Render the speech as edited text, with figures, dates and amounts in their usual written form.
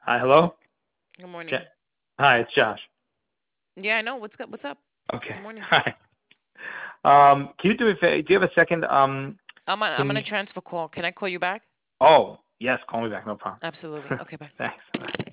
Hi, hello. Good Ja- morning. Hi, it's Josh. Yeah, I know. What's up? What's up? Okay. Good morning. Hi. Can you do a Do you have a second? I'm Can on a you? transfer call. Can I call you back? Oh, yes. Call me back. No problem. Absolutely. Okay, bye. Thanks. Bye.